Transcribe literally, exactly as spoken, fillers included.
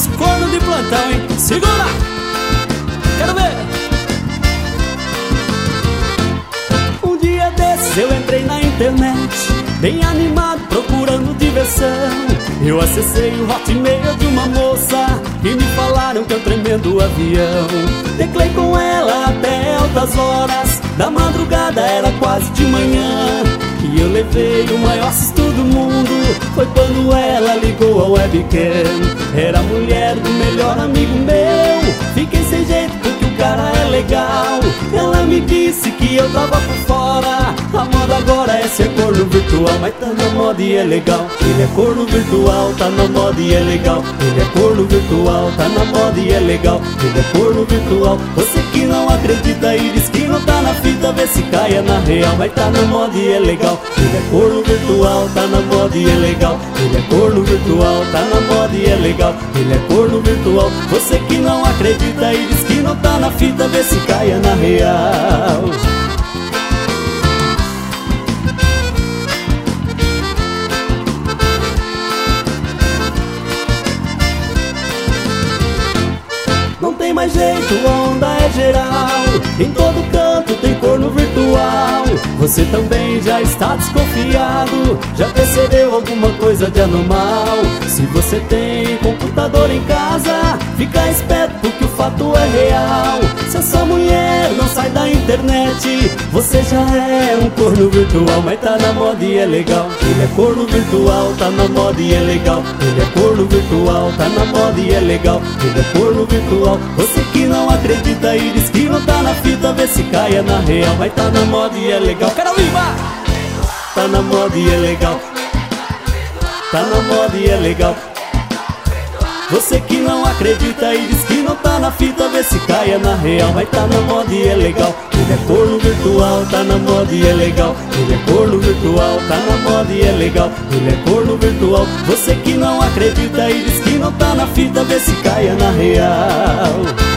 os cornos de plantão, hein? Segura! Quero ver! Um dia desses eu entrei na internet, bem animado, procurando diversão. Eu acessei o hotmail de uma moça e me falaram que é um tremendo avião. Teclei com ela até altas horas da madrugada, era quase de manhã. E eu levei o maior susto do mundo, foi quando ela ligou a webcam. Era a mulher do melhor amigo meu. Fiquei sem jeito porque o cara é legal. Ela me disse que eu tava por fora. A moda agora é ser corno virtual, mas tá na moda e é legal. Ele é corno virtual, tá na moda e é legal. Ele é corno virtual, tá na moda e é legal. Ele é corno virtual. Você que não acredita e diz que não tá na fita, vê se caia na real, mas tá na moda e é legal. Ele é corno virtual, tá na moda e é legal. Ele é corno virtual, tá na moda e é legal. Ele é corno virtual. Você que não acredita e diz que não tá na fita, vê se caia na real. Não tem mais jeito, a onda é geral. Em todo canto tem corno virtual. Você também já está desconfiado? Já percebeu alguma coisa de anormal? Se você tem computador em casa, fica esperto porque o fato é real. Se essa mulher não sai da internet, você já é um corno virtual. Mas tá na moda e é legal. Ele é corno virtual, tá na moda e é legal. Ele é corno virtual, tá na moda e é legal. Ele é corno virtual. Você que não acredita e diz que não tá na fita, vê se caia na real. Mas tá na moda e é legal. Quero viva! Tá na moda e é legal. Tá na moda e é legal. Você que não acredita e diz que não tá na fita, vê se caia na real. Mas tá na moda e é legal. Ele é corno virtual, tá na moda e é legal. Ele é corno virtual, tá na moda e é legal. Ele é corno virtual. Você que não acredita e diz que não tá na fita, vê se caia na real.